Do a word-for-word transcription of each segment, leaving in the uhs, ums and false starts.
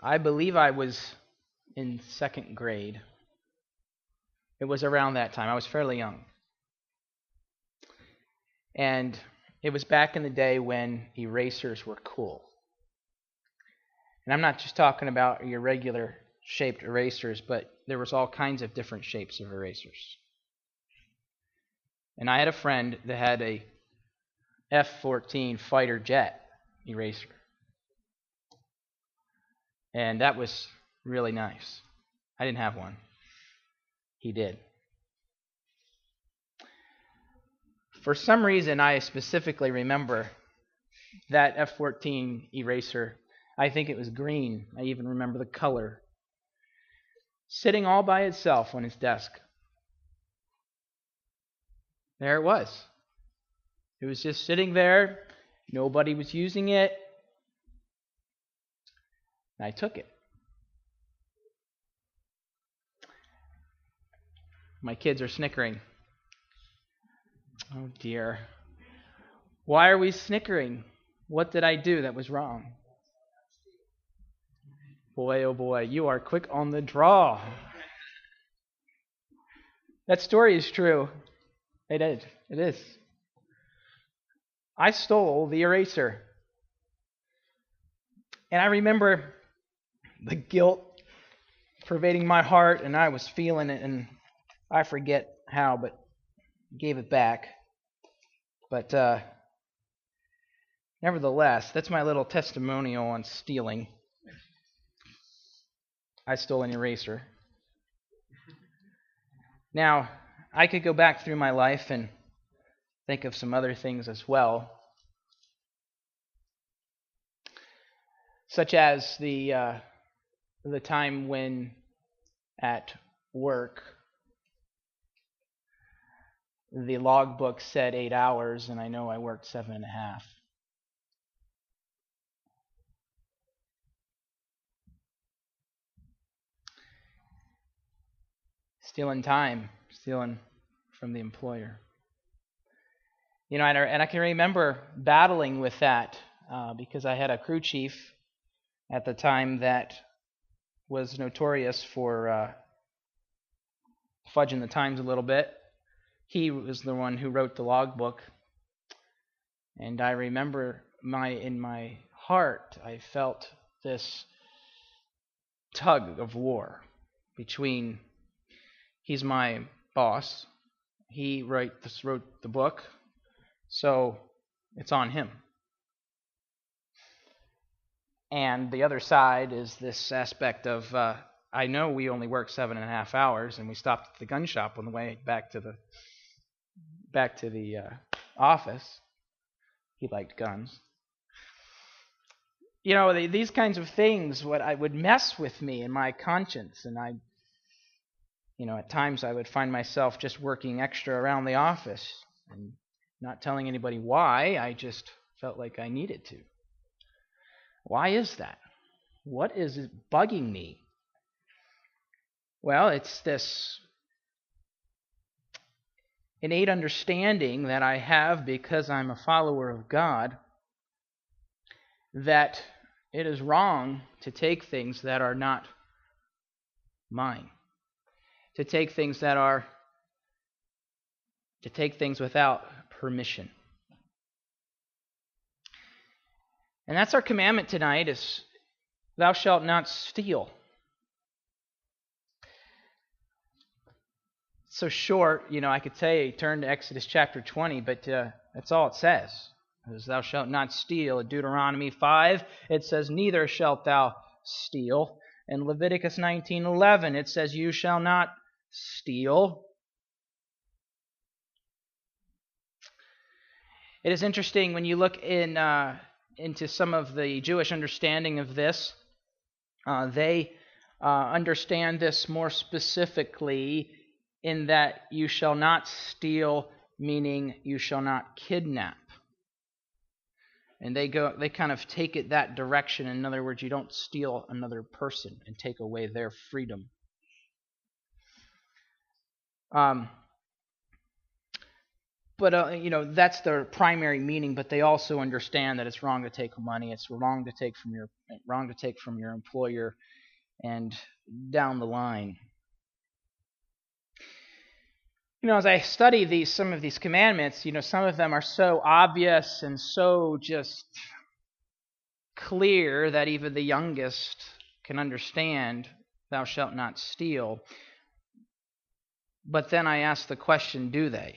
I believe I was in second grade. It was around that time. I was fairly young. And it was back in the day when erasers were cool. And I'm not just talking about your regular shaped erasers, but there was all kinds of different shapes of erasers. And I had a friend that had a F fourteen fighter jet eraser. And that was really nice. I didn't have one. He did. For some reason, I specifically remember that F fourteen eraser. I think it was green. I even remember the color. Sitting all by itself on his desk. There it was. It was just sitting there. Nobody was using it. And I took it. My kids are snickering. Oh dear. Why are we snickering? What did I do that was wrong? Boy, oh boy, you are quick on the draw. That story is true. It is. It is. I stole the eraser. And I remember the guilt pervading my heart, and I was feeling it, and I forget how, but gave it back. But uh, nevertheless, that's my little testimonial on stealing. I stole an eraser. Now, I could go back through my life and think of some other things as well, such as the uh, the time when at work the logbook said eight hours, and I know I worked seven and a half. Stealing time, stealing from the employer. You know, and I, and I can remember battling with that uh, because I had a crew chief at the time that was notorious for uh, fudging the times a little bit. He was the one who wrote the logbook, and I remember my in my heart I felt this tug of war between. He's my boss. He wrote this, wrote the book, so it's on him. And the other side is this aspect of, uh, I know we only work seven and a half hours, and we stopped at the gun shop on the way back to the back to the uh, office. He liked guns. You know, the, these kinds of things, what I would mess with me in my conscience, and I. You know, at times I would find myself just working extra around the office and not telling anybody why. I just felt like I needed to. Why is that? What is bugging me? Well, it's this innate understanding that I have because I'm a follower of God that it is wrong to take things that are not mine. To take things that are, to take things without permission. And that's our commandment tonight is, thou shalt not steal. It's so short, you know, I could say turn to Exodus chapter twenty, but uh, that's all it says. It says, thou shalt not steal. In Deuteronomy five, it says, neither shalt thou steal. In Leviticus nineteen eleven, it says, you shall not steal. It is interesting when you look in uh, into some of the Jewish understanding of this. Uh, they uh, understand this more specifically in that you shall not steal, meaning you shall not kidnap. And they go, they kind of take it that direction. In other words, you don't steal another person and take away their freedom. Um, But, uh, you know, that's their primary meaning, but they also understand that it's wrong to take money, it's wrong to take from your wrong to take from your employer, and down the line. You know, as I study these some of these commandments, you know, some of them are so obvious and so just clear that even the youngest can understand, thou shalt not steal. But then I ask the question, do they?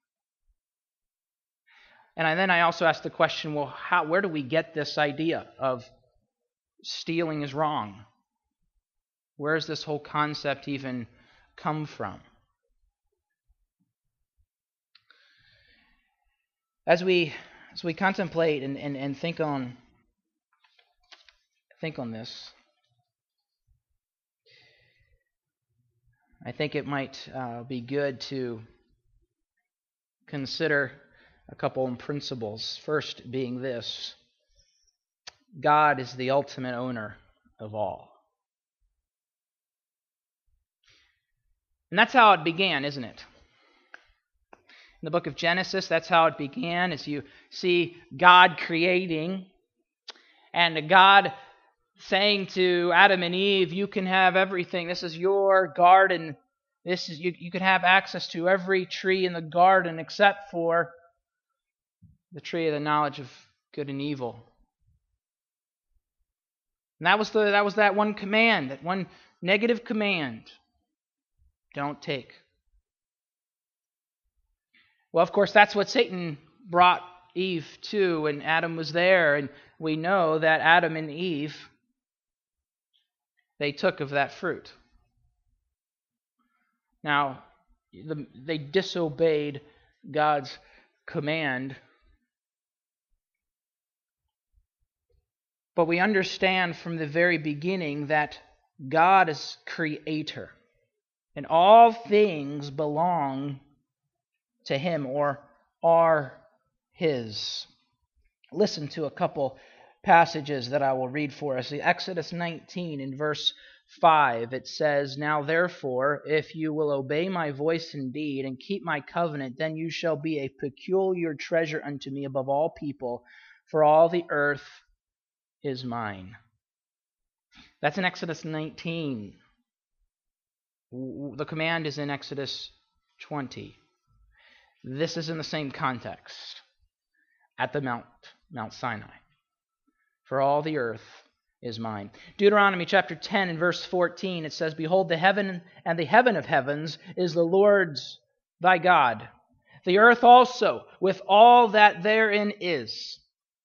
And I, then I also ask the question, well, how, where do we get this idea of stealing is wrong? Where does this whole concept even come from? As we as we contemplate and, and, and think on think on this, I think it might uh, be good to consider a couple of principles. First being this: God is the ultimate owner of all. And that's how it began, isn't it? In the book of Genesis, that's how it began, as you see God creating and God saying to Adam and Eve, you can have everything. This is your garden. This is you, you can have access to every tree in the garden except for the tree of the knowledge of good and evil. And that was the that was that one command, that one negative command. Don't take. Well, of course, that's what Satan brought Eve to, and Adam was there, and we know that Adam and Eve, they took of that fruit. Now, the, they disobeyed God's command, but we understand from the very beginning that God is creator, and all things belong to Him or are His. Listen to a couple passages that I will read for us. Exodus nineteen in verse five, it says, Now therefore, if you will obey my voice indeed and keep my covenant, then you shall be a peculiar treasure unto me above all people, for all the earth is mine. That's in Exodus nineteen. The command is in Exodus twenty. This is in the same context at the Mount, Mount Sinai. For all the earth is mine. Deuteronomy chapter ten and verse fourteen, it says, Behold, the heaven and the heaven of heavens is the Lord's thy God. The earth also with all that therein is.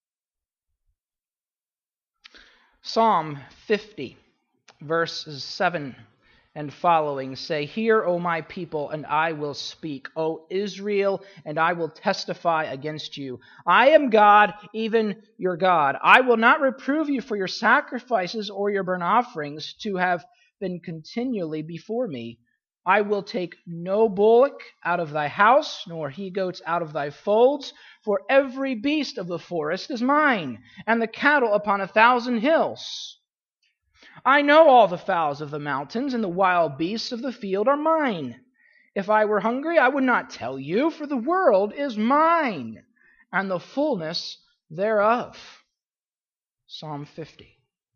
Psalm fifty, verses seven and following say, Hear, O my people, and I will speak, O Israel, and I will testify against you. I am God, even your God. I will not reprove you for your sacrifices or your burnt offerings to have been continually before me. I will take no bullock out of thy house, nor he-goats out of thy folds, for every beast of the forest is mine, and the cattle upon a thousand hills. I know all the fowls of the mountains, and the wild beasts of the field are mine. If I were hungry, I would not tell you, for the world is mine, and the fullness thereof. Psalm fifty.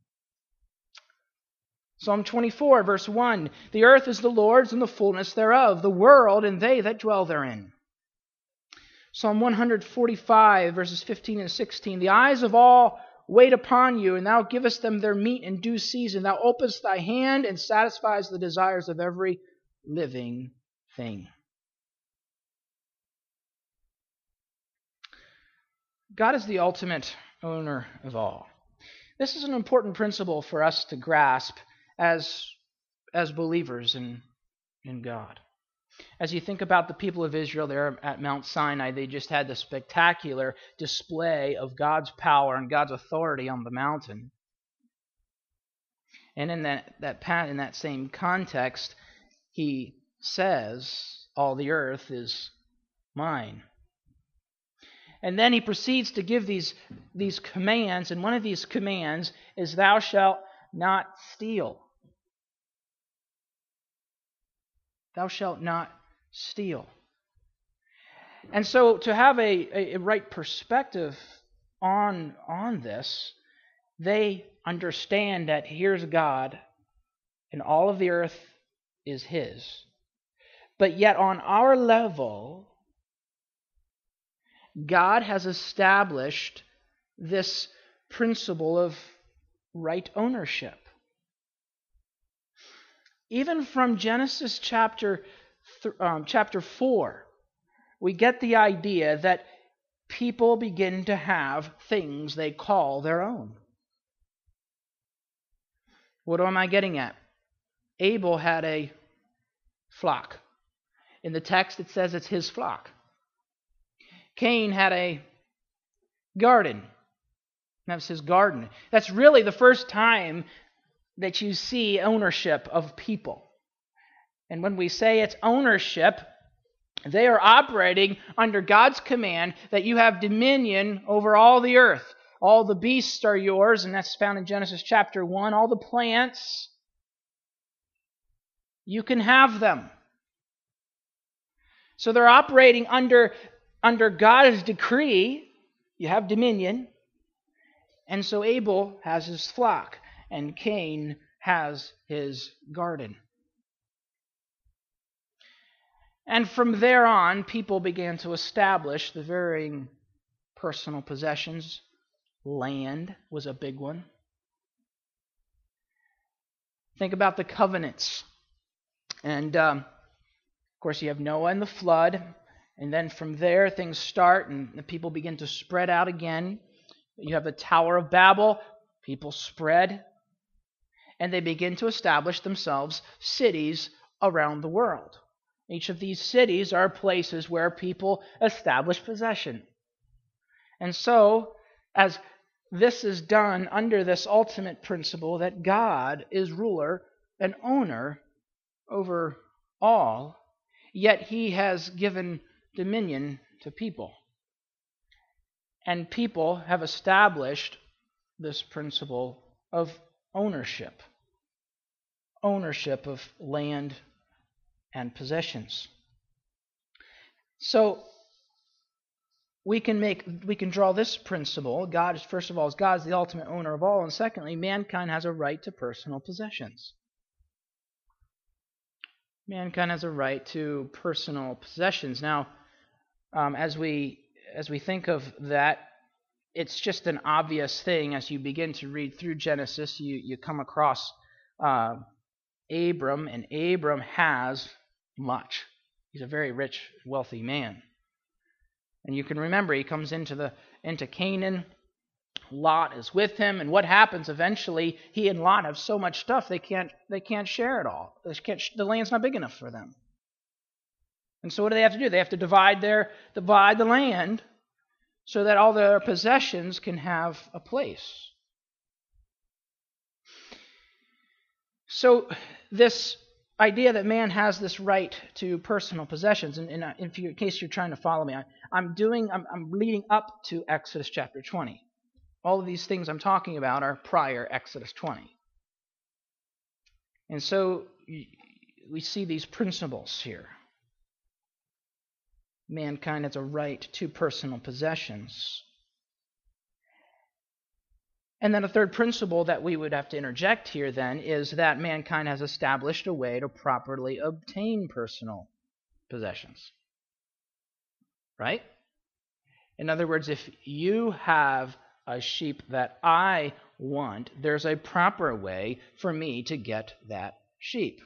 Psalm twenty-four, verse one, The earth is the Lord's, and the fullness thereof, the world, and they that dwell therein. Psalm one forty-five, verses fifteen and sixteen, The eyes of all wait upon you, and thou givest them their meat in due season. Thou openest thy hand and satisfies the desires of every living thing. God is the ultimate owner of all. This is an important principle for us to grasp as, as believers in, in God. As you think about the people of Israel there at Mount Sinai, they just had the spectacular display of God's power and God's authority on the mountain. And in that, that in that same context, he says, all the earth is mine. And then he proceeds to give these, these commands, and one of these commands is, thou shalt not steal. Thou shalt not steal. And so to have a, a right perspective on, on this, they understand that here's God and all of the earth is His. But yet on our level, God has established this principle of right ownership. Even from Genesis chapter th- um, chapter four, we get the idea that people begin to have things they call their own. What am I getting at? Abel had a flock. In the text it says it's his flock. Cain had a garden. That was his garden. That's really the first time that you see ownership of people. And when we say it's ownership, they are operating under God's command that you have dominion over all the earth. All the beasts are yours, and that's found in Genesis chapter one. All the plants, you can have them. So they're operating under, under God's decree. You have dominion. And so Abel has his flock, and Cain has his garden. And from there on, people began to establish the varying personal possessions. Land was a big one. Think about the covenants. And, um, of course, you have Noah and the flood. And then from there, things start, and the people begin to spread out again. You have the Tower of Babel. People spread. And they begin to establish themselves cities around the world. Each of these cities are places where people establish possession. And so, as this is done under this ultimate principle that God is ruler and owner over all, yet He has given dominion to people. And people have established this principle of ownership. Ownership of land and possessions. So we can make we can draw this principle. God is, first of all, is God is the ultimate owner of all, and secondly, mankind has a right to personal possessions. Mankind has a right to personal possessions. Now, um, as we as we think of that, it's just an obvious thing. As you begin to read through Genesis, you you come across uh, Abram, and Abram has much. He's a very rich, wealthy man. And you can remember he comes into the into Canaan. Lot is with him, and what happens eventually? He and Lot have so much stuff they can't they can't share it all. They can't, the land's not big enough for them. And so what do they have to do? They have to divide their divide the land so that all their possessions can have a place. So this idea that man has this right to personal possessions, and, and if you, in case you're trying to follow me, I, I'm doing, I'm, I'm leading up to Exodus chapter twenty. All of these things I'm talking about are prior Exodus twenty, and so we see these principles here. Mankind has a right to personal possessions. And then a third principle that we would have to interject here then is that mankind has established a way to properly obtain personal possessions. Right? In other words, if you have a sheep that I want, there's a proper way for me to get that sheep.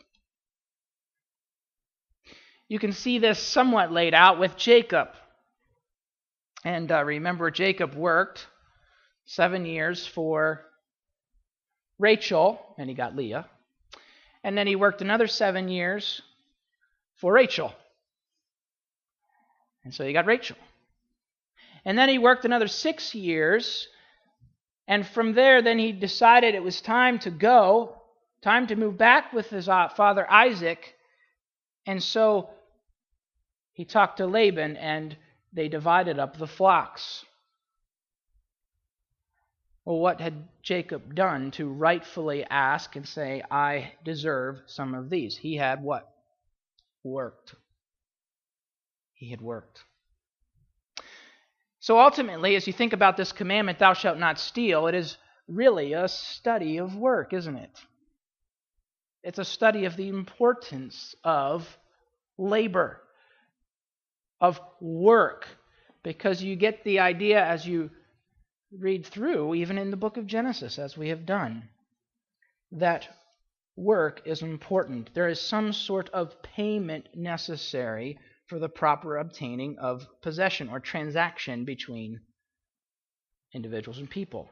You can see this somewhat laid out with Jacob. And uh, remember, Jacob worked Seven years for Rachel, and he got Leah. And then he worked another seven years for Rachel. And so he got Rachel. And then he worked another six years, and from there then he decided it was time to go, time to move back with his father Isaac. And so he talked to Laban, and they divided up the flocks. Well, what had Jacob done to rightfully ask and say, I deserve some of these? He had what? Worked. He had worked. So ultimately, as you think about this commandment, thou shalt not steal, it is really a study of work, isn't it? It's a study of the importance of labor, of work, because you get the idea as you read through, even in the book of Genesis, as we have done, that work is important. There is some sort of payment necessary for the proper obtaining of possession or transaction between individuals and people.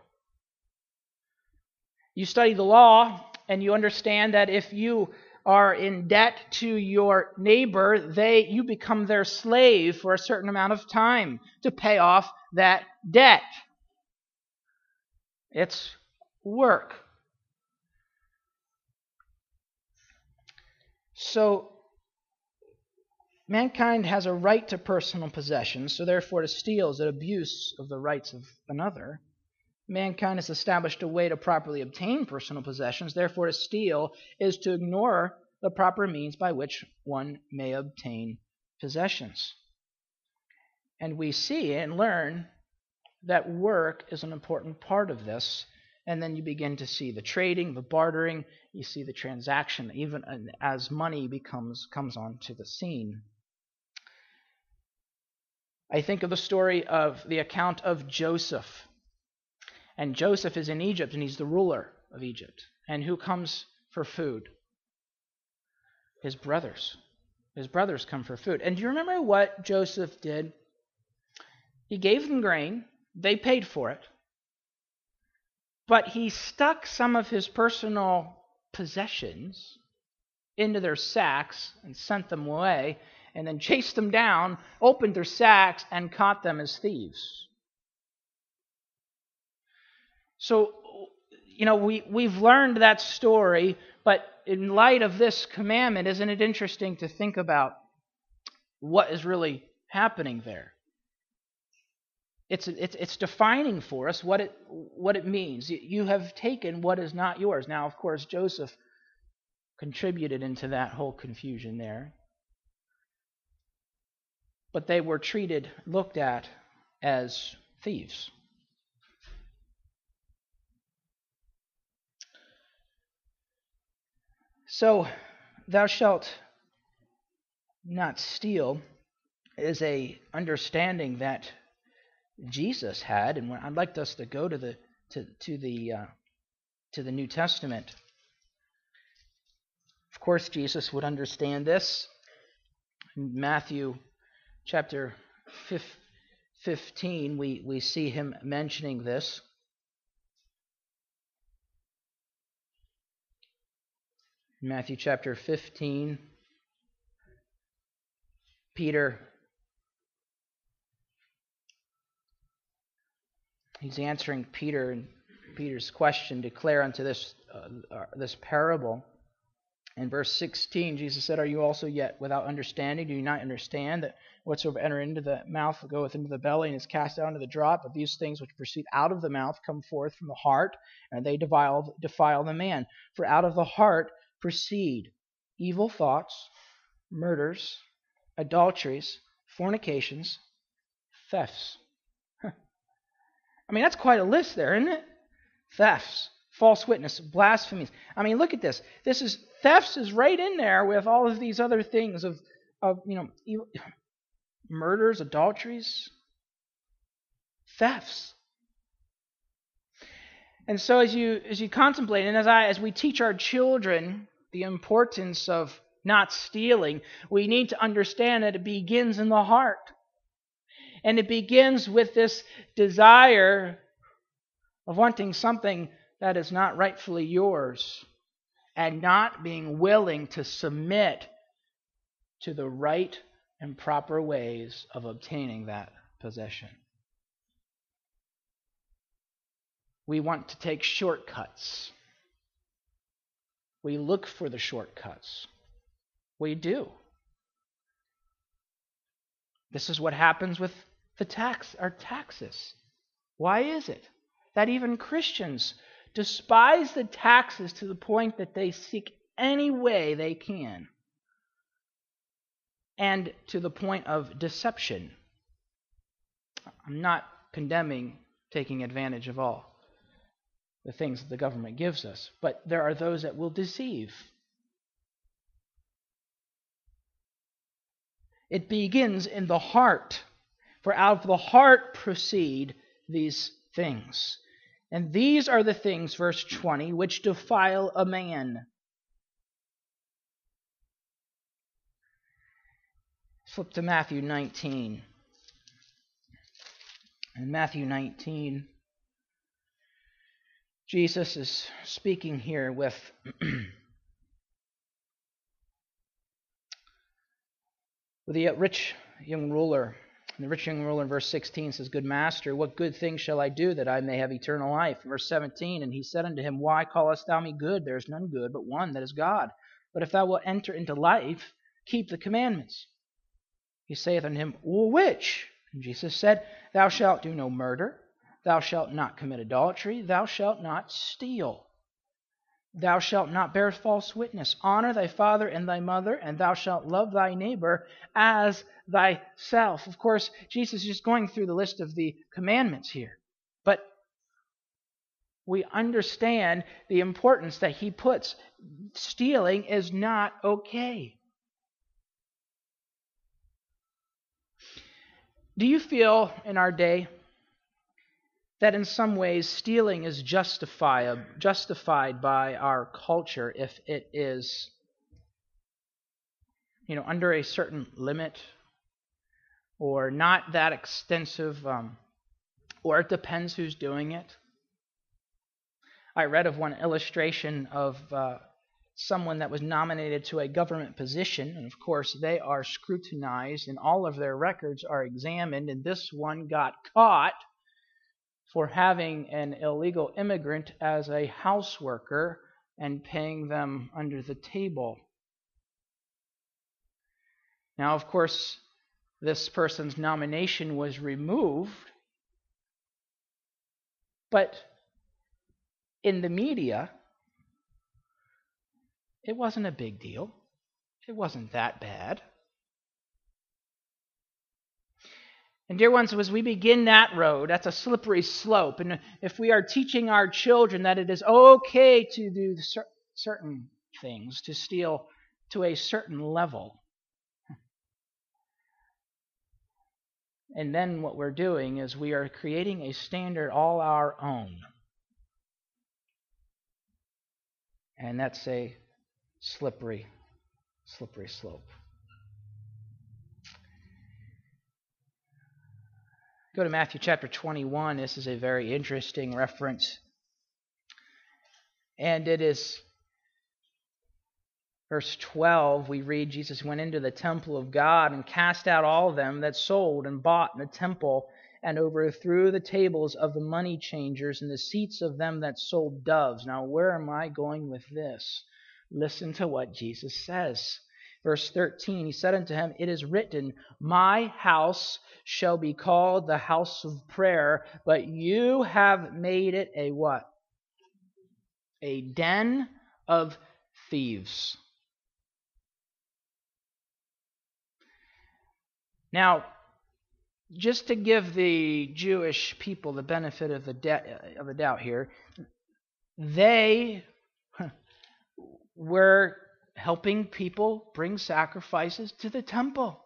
You study the law, and you understand that if you are in debt to your neighbor, they you become their slave for a certain amount of time to pay off that debt. It's work. So, mankind has a right to personal possessions, so therefore to steal is an abuse of the rights of another. Mankind has established a way to properly obtain personal possessions, therefore to steal is to ignore the proper means by which one may obtain possessions. And we see and learn that work is an important part of this, and then you begin to see the trading, the bartering, you see the transaction, even as money becomes comes onto the scene. I think of the story of the account of Joseph. And Joseph is in Egypt, and he's the ruler of Egypt. And who comes for food? His brothers. His brothers come for food. And do you remember what Joseph did? He gave them grain. They paid for it. But he stuck some of his personal possessions into their sacks and sent them away, and then chased them down, opened their sacks, and caught them as thieves. So, you know, we, we've learned that story, but in light of this commandment, isn't it interesting to think about what is really happening there? It's it's it's defining for us what it what it means. You have taken what is not yours. Now, of course, Joseph contributed into that whole confusion there. But they were treated, looked at as thieves. So, thou shalt not steal is a understanding that Jesus had, and I'd like us to go to the to to the uh, to the New Testament. Of course, Jesus would understand this. In Matthew chapter fifteen, we we see him mentioning this. In Matthew chapter fifteen, Peter, he's answering Peter and Peter's question, declare unto this uh, uh, this parable. In verse sixteen, Jesus said, "Are you also yet without understanding? Do you not understand that whatsoever enter into the mouth goeth into the belly and is cast out into the draught? But these things which proceed out of the mouth come forth from the heart, and they defile, defile the man. For out of the heart proceed evil thoughts, murders, adulteries, fornications, thefts." I mean, that's quite a list there, isn't it? Thefts, false witness, blasphemies. I mean, look at this. This is thefts is right in there with all of these other things of, of you know, evil, murders, adulteries, thefts. And so, as you as you contemplate, and as I as we teach our children the importance of not stealing, we need to understand that it begins in the heart. And it begins with this desire of wanting something that is not rightfully yours and not being willing to submit to the right and proper ways of obtaining that possession. We want to take shortcuts. We look for the shortcuts. We do. This is what happens with the tax, our taxes. Why is it that even Christians despise the taxes to the point that they seek any way they can, and to the point of deception? I'm not condemning taking advantage of all the things that the government gives us, but there are those that will deceive. It begins in the heart, for out of the heart proceed these things. And these are the things, verse twenty, which defile a man. Flip to Matthew nineteen. In Matthew nineteen, Jesus is speaking here with with the rich young ruler. And the rich young ruler in verse sixteen says, Good master, what good thing shall I do that I may have eternal life? Verse seventeen, And he said unto him, Why callest thou me good? There is none good but one, that is God. But if thou wilt enter into life, keep the commandments. He saith unto him, Well, which? And Jesus said, Thou shalt do no murder, thou shalt not commit adultery, thou shalt not steal. Thou shalt not bear false witness. Honor thy father and thy mother, and thou shalt love thy neighbor as thyself. Of course, Jesus is just going through the list of the commandments here. But we understand the importance that he puts. Stealing is not okay. Do you feel in our day that in some ways stealing is justified, justified by our culture if it is, you know, under a certain limit or not that extensive, um, or it depends who's doing it? I read of one illustration of uh, someone that was nominated to a government position, and of course they are scrutinized and all of their records are examined, and this one got caught for having an illegal immigrant as a house worker and paying them under the table. Now, of course, this person's nomination was removed, but in the media, it wasn't a big deal. It wasn't that bad. And dear ones, as we begin that road, that's a slippery slope. And if we are teaching our children that it is okay to do cer- certain things, to steal to a certain level, and then what we're doing is we are creating a standard all our own. And that's a slippery, slippery slope. Go to Matthew chapter twenty-one. This is a very interesting reference. And it is verse twelve. We read, Jesus went into the temple of God and cast out all of them that sold and bought in the temple, and overthrew the tables of the money changers and the seats of them that sold doves. Now, where am I going with this? Listen to what Jesus says. Verse thirteen, he said unto him, It is written, My house shall be called the house of prayer, but you have made it a what? A den of thieves. Now, just to give the Jewish people the benefit of the, de- of the doubt here, they were helping people bring sacrifices to the temple.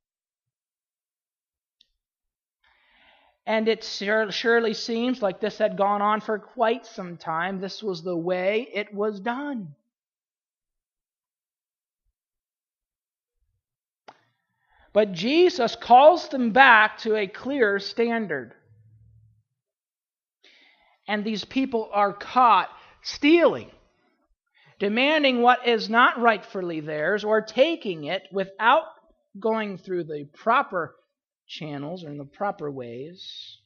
And it surely seems like this had gone on for quite some time. This was the way it was done. But Jesus calls them back to a clear standard. And these people are caught stealing, demanding what is not rightfully theirs, or taking it without going through the proper channels or in the proper ways.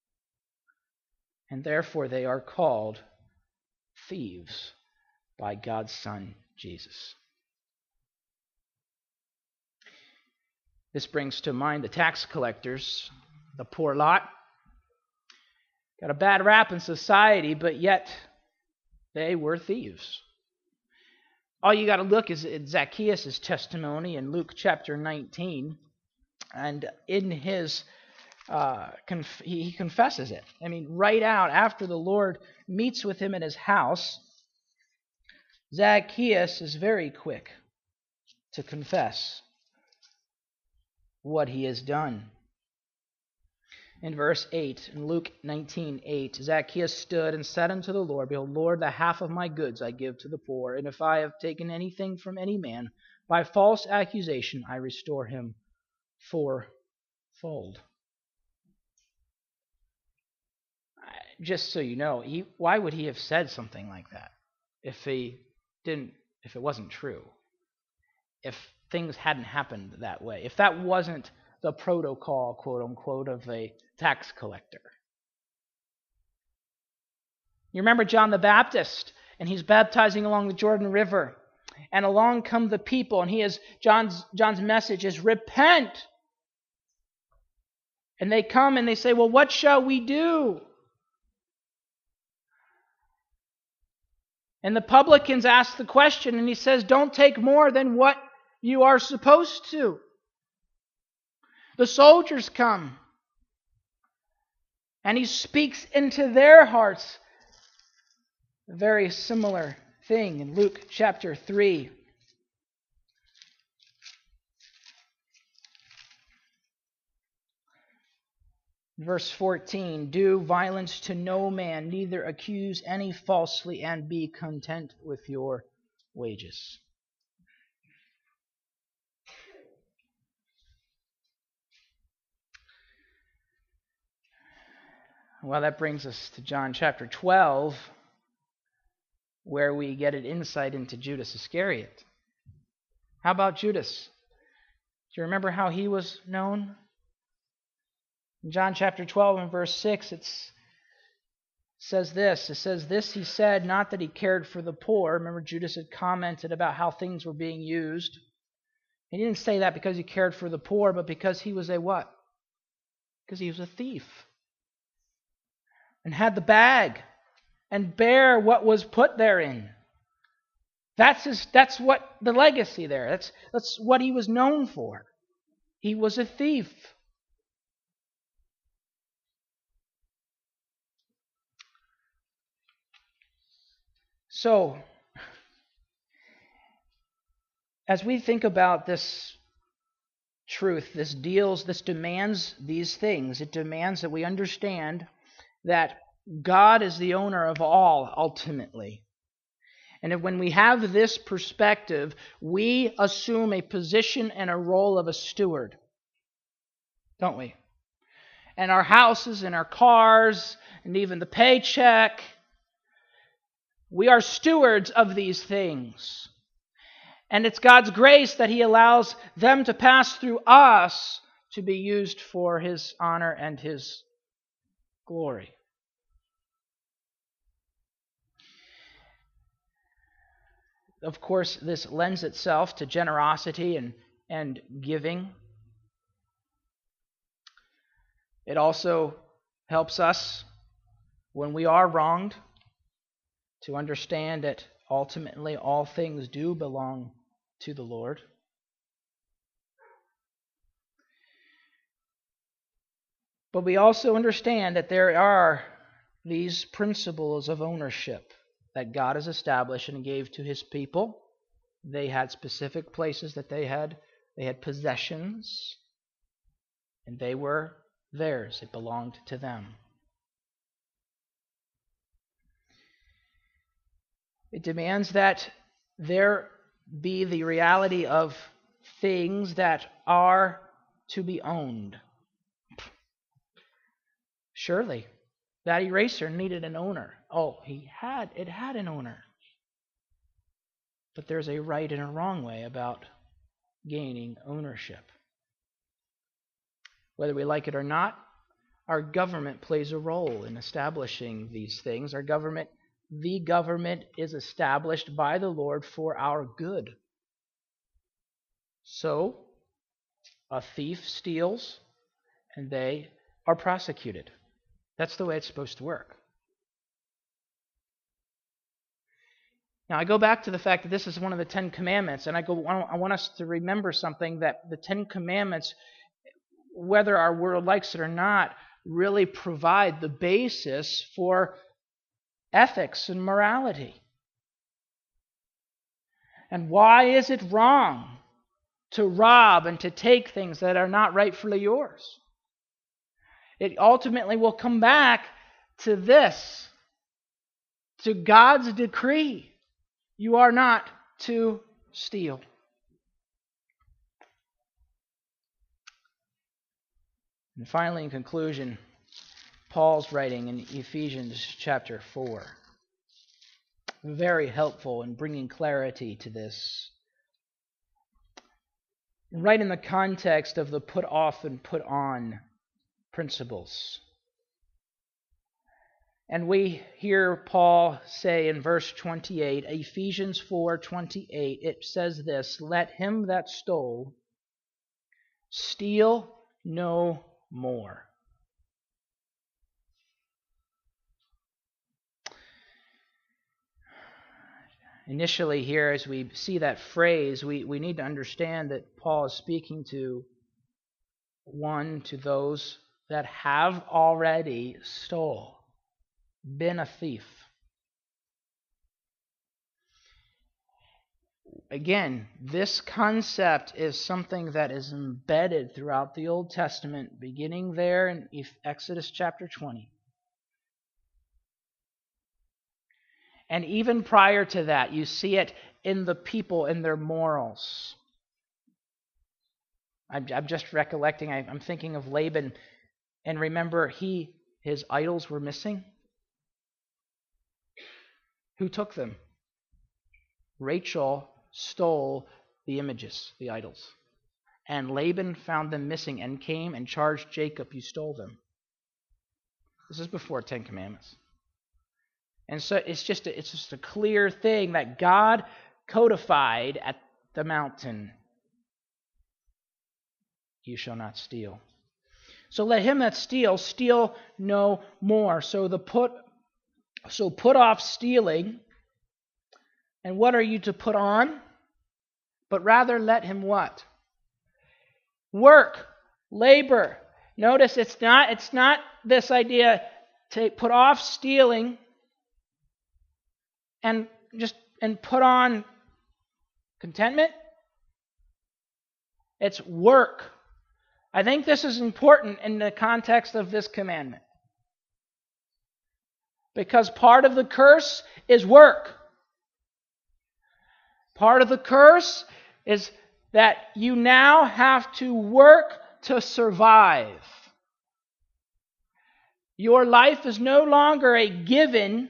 And therefore they are called thieves by God's Son, Jesus. This brings to mind the tax collectors, the poor lot. Got a bad rap in society, but yet they were thieves. All you got to look is at Zacchaeus' testimony in Luke chapter nineteen. And in his uh, conf- he, he confesses it. I mean, right out after the Lord meets with him in his house, Zacchaeus is very quick to confess what he has done. In verse eight, in Luke nineteen eight, Zacchaeus stood and said unto the Lord, Behold, Lord, the half of my goods I give to the poor, and if I have taken anything from any man, by false accusation I restore him fourfold. Just so you know, he, why would he have said something like that if he didn't, if it wasn't true? If things hadn't happened that way, if that wasn't the protocol, quote unquote, of a tax collector. You remember John the Baptist, and he's baptizing along the Jordan River, and along come the people, and he is John's John's message is repent. And they come and they say, well, what shall we do? And the publicans ask the question, and he says, don't take more than what you are supposed to. The soldiers come, and he speaks into their hearts a very similar thing in Luke chapter three. Verse fourteen, do violence to no man, neither accuse any falsely, and be content with your wages. Well, that brings us to John chapter twelve, where we get an insight into Judas Iscariot. How about Judas? Do you remember how he was known? In John chapter twelve and verse six, it says this. It says, this he said, not that he cared for the poor. Remember, Judas had commented about how things were being used. He didn't say that because he cared for the poor, but because he was a what? Because he was a thief. And had the bag and bear what was put therein. That's his, that's what the legacy there. That's, that's what he was known for. He was a thief. So, as we think about this truth, this deals, this demands these things. It demands that we understand that God is the owner of all, ultimately. And when we have this perspective, we assume a position and a role of a steward, don't we? And our houses and our cars and even the paycheck, we are stewards of these things. And it's God's grace that He allows them to pass through us to be used for His honor and His glory. Of course, this lends itself to generosity and, and giving. It also helps us when we are wronged to understand that ultimately all things do belong to the Lord. But we also understand that there are these principles of ownership that God has established and gave to His people. They had specific places that they had. They had possessions, and they were theirs. It belonged to them. It demands that there be the reality of things that are to be owned. Surely, that eraser needed an owner. Oh, he had, it had an owner. But there's a right and a wrong way about gaining ownership. Whether we like it or not, our government plays a role in establishing these things. Our government, the government is established by the Lord for our good. So, a thief steals, and they are prosecuted. That's the way it's supposed to work. Now, I go back to the fact that this is one of the Ten Commandments, and I go. I want us to remember something, that the Ten Commandments, whether our world likes it or not, really provide the basis for ethics and morality. And why is it wrong to rob and to take things that are not rightfully yours? It ultimately will come back to this, to God's decree. You are not to steal. And finally, in conclusion, Paul's writing in Ephesians chapter four. Very helpful in bringing clarity to this. Right in the context of the put off and put on principles. And we hear Paul say in verse twenty-eight, Ephesians four twenty-eight, it says this, let him that stole steal no more. Initially here, as we see that phrase, we, we need to understand that Paul is speaking to, one, to those that have already stole, been a thief. Again, this concept is something that is embedded throughout the Old Testament, beginning there in Exodus chapter twenty. And even prior to that, you see it in the people, in their morals. I'm, I'm just recollecting, I, I'm thinking of Laban, and remember, he his idols were missing. Who took them? Rachel stole the images, the idols. And Laban found them missing and came and charged Jacob, you stole them. This is before Ten Commandments. And so it's just a, it's just a clear thing that God codified at the mountain. You shall not steal. So let him that steal, steal no more. So the put so put off stealing. And what are you to put on? But rather let him what? Work, labor. Notice it's not it's not this idea to put off stealing and just and put on contentment. It's work. I think this is important in the context of this commandment. Because part of the curse is work. Part of the curse is that you now have to work to survive. Your life is no longer a given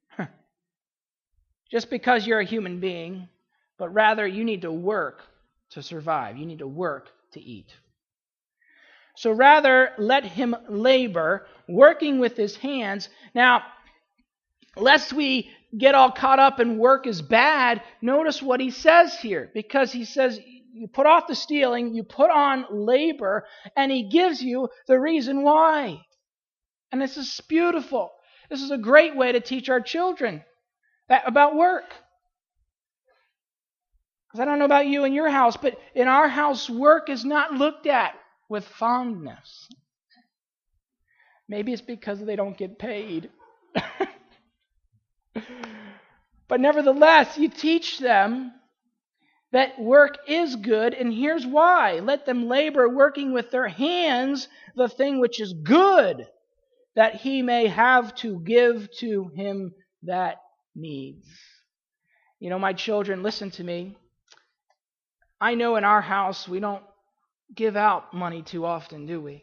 just because you're a human being, but rather you need to work to survive. You need to work to eat. So rather, let him labor, working with his hands. Now, lest we get all caught up in work is bad, notice what he says here. Because he says, you put off the stealing, you put on labor, and he gives you the reason why. And this is beautiful. This is a great way to teach our children that, about work. Because I don't know about you in your house, but in our house, work is not looked at with fondness. Maybe it's because they don't get paid. But nevertheless, you teach them that work is good, and here's why. Let them labor, working with their hands the thing which is good, that he may have to give to him that needs. You know, my children, listen to me. I know in our house we don't give out money too often, do we?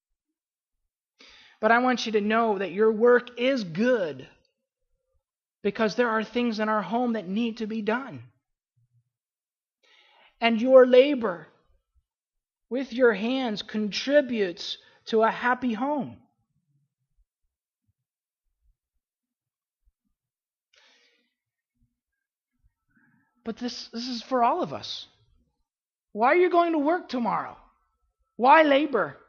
But I want you to know that your work is good, because there are things in our home that need to be done. And your labor with your hands contributes to a happy home. But this, this is for all of us. Why are you going to work tomorrow? Why labor?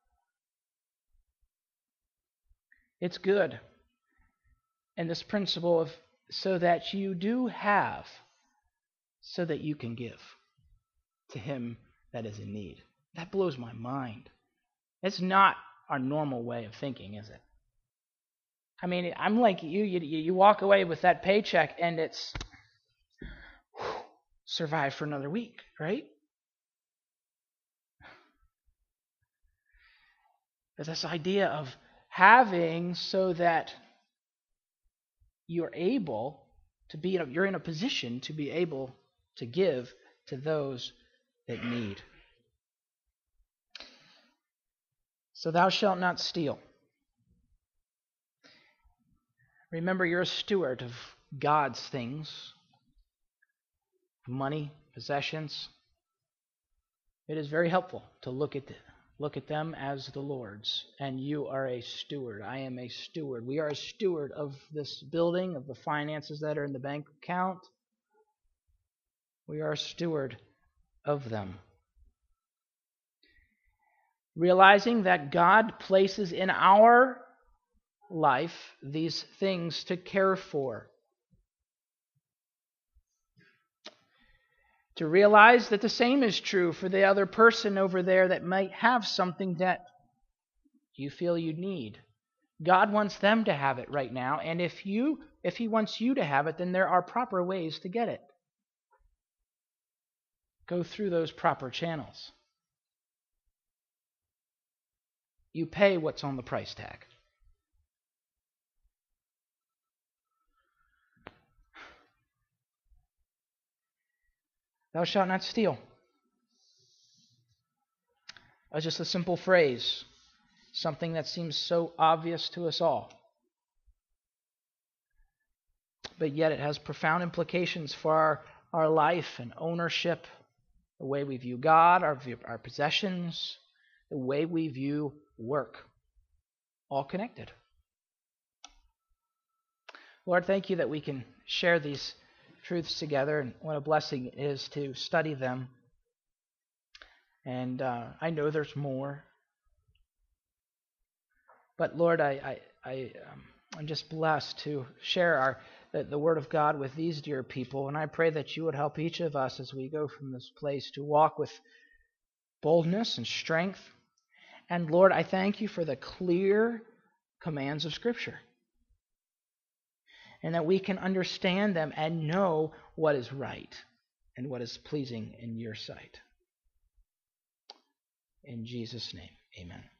It's good. And this principle of so that you do have, so that you can give to him that is in need. That blows my mind. It's not our normal way of thinking, is it? I mean, I'm like you, you, you walk away with that paycheck and it's whew, survive for another week, right? But this idea of having so that you're able to be, you're in a position to be able to give to those that need. So thou shalt not steal. Remember, you're a steward of God's things, money, possessions. It is very helpful to look at the, look at them as the Lord's, and you are a steward. I am a steward. We are a steward of this building, of the finances that are in the bank account. We are a steward of them. Realizing that God places in our life these things to care for. To realize that the same is true for the other person over there that might have something that you feel you need. God wants them to have it right now, and if you if He wants you to have it, then there are proper ways to get it. Go through those proper channels. You pay what's on the price tag. Thou shalt not steal. That's just a simple phrase, something that seems so obvious to us all. But yet it has profound implications for our, our life and ownership, the way we view God, our, our possessions, the way we view work, all connected. Lord, thank you that we can share these truths together, and what a blessing it is to study them. And uh, I know there's more, but Lord, I, I, I um, I'm just blessed to share our the, the Word of God with these dear people, and I pray that you would help each of us as we go from this place to walk with boldness and strength. And Lord, I thank you for the clear commands of Scripture, and that we can understand them and know what is right and what is pleasing in your sight. In Jesus' name, amen.